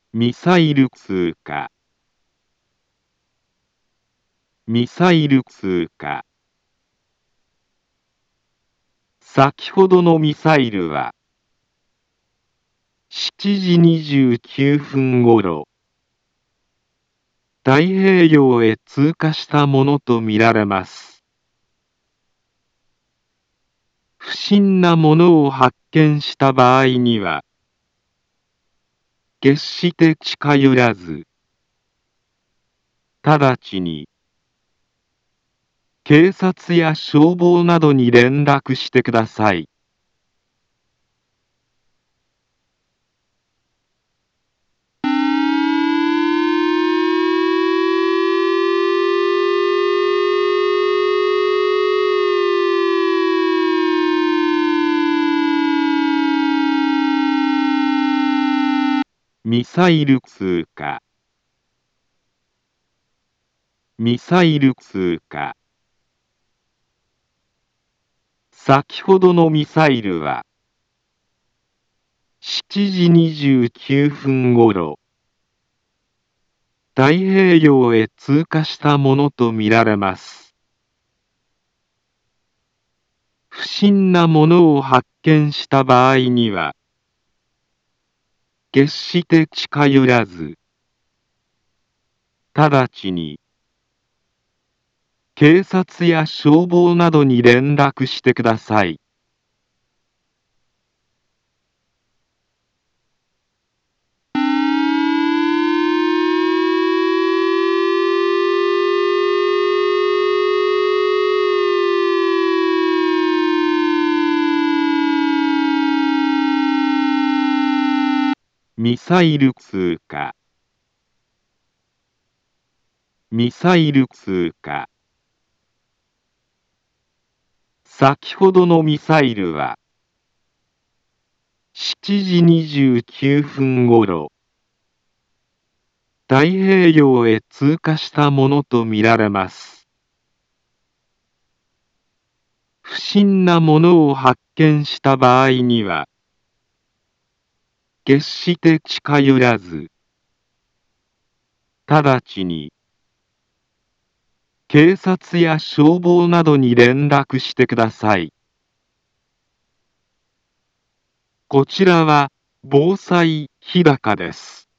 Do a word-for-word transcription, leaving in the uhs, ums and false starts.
ミサイル通過、ミサイル通過。先ほどのミサイルは、しちじにじゅうきゅうふんごろ、太平洋へ通過したものとみられます。不審なものを発見した場合には、決して近寄らず、直ちに、警察や消防などに連絡してください。ミサイル通過、ミサイル通過。先ほどのミサイルは、しちじにじゅうきゅうふんごろ、太平洋へ通過したものとみられます。不審なものを発見した場合には、決して近寄らず、直ちに、警察や消防などに連絡してください。ミサイル通過、ミサイル通過。先ほどのミサイルは、しちじにじゅうきゅうふんごろ、太平洋へ通過したものとみられます。不審なものを発見した場合には、決して近寄らず、直ちに、警察や消防などに連絡してください。こちらは、防災日高です。